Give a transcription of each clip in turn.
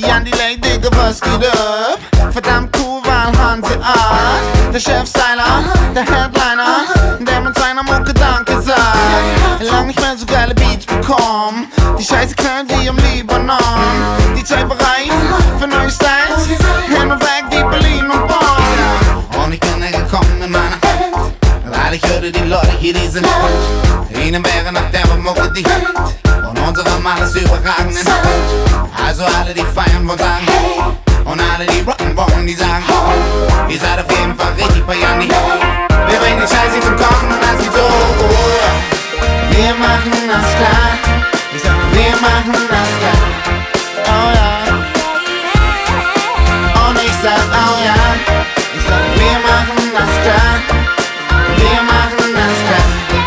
Jan Delay, Digga, was geht ab? Verdammt cool, weil Hanseat, der Chefstyler, der Headliner, der mit seiner Mucke Danke sagt. Lang nicht mehr so geile Beats bekommen, die Scheiße knallt wie im Libanon. Die Zeit war reif für neue Styles, hin und weg wie Berlin und Bonn. Und ich bin gekommen in meiner Hand, weil ich hörte die Leute hier, die sind ihnen wäre nach der Mucke die Hand und unsere Mann ist überragend in Hand. Also alle, die feiern, wollen sagen hey, und alle, die rocken wollen, die sagen oh, ihr seid auf jeden Fall richtig bei Janni. Wir bringen den Scheiß nicht zum Kochen und das geht so. Wir machen das klar, wir machen das klar. Oh ja, und ich sag oh ja, wir machen das klar, wir machen das klar.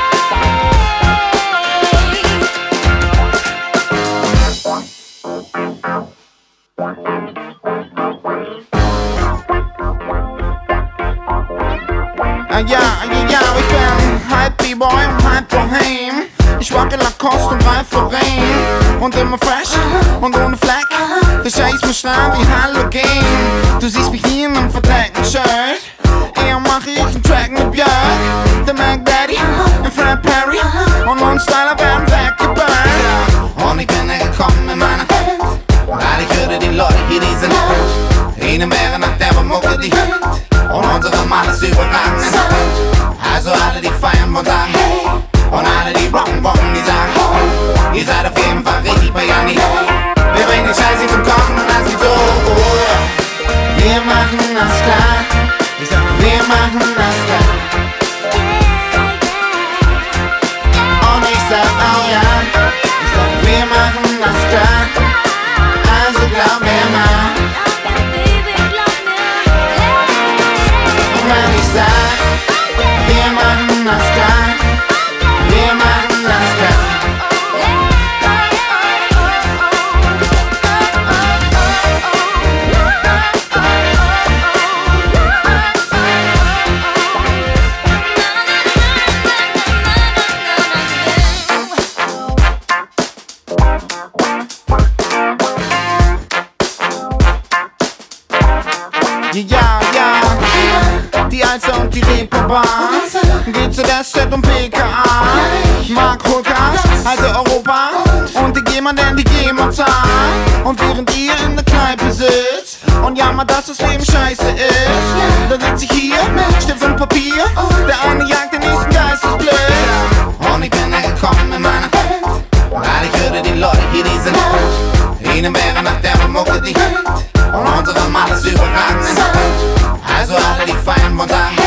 Ja, ich bin halb B-Boy und halb Bohem. Ich rocke Lacoste und Ralph Lauren und immer fresh und ohne Fleck. Der Scheiß muss strahlen wie Halogen. Du siehst mich nie in einem verdreckten Shirt. Eher mache ich einen Track mit Björk, der Mac Daddy und Fred Perry und uns Styler werden weggeburnt. Und ich bin gekommen in meiner Hand, weil ich hörte die Leute hier, die sind ihnen wäre nach der Mucke die Hand und unsere Mann ist überragend in Hand. Also alle, die feiern, wollen sagen hey, und alle, die rocken wollen, die sagen oh, ihr seid auf jeden Fall richtig bei Janni. Wir bringen den Scheiß nicht zum Kochen und das geht so. Wir machen das klar, wir machen das klar. Und ich sag oh ja, wir machen das klar. Also glaub mir mal. Und wenn ich sag, wir machen das klar, wir machen das klar. Ja, die Alster und die Reeperbahn, GZSZ und PKA, Mark Hulkas, also Europa und die GEMA, denn die GEMA zahlt. Und während ihr in der Kneipe sitzt und jammert, dass das Leben scheiße ist, dann sitz ich hier, Stift und Papier, der eine jagt den nächsten Geistesblitz. Und ich bin gekommen in meiner Hand, weil ich hörte die Leute hier, die sind ihnen wäre nach der Mucke die Hand und unsere Mann ist überragend in Hand. Also alle, die feiern, wollen sagen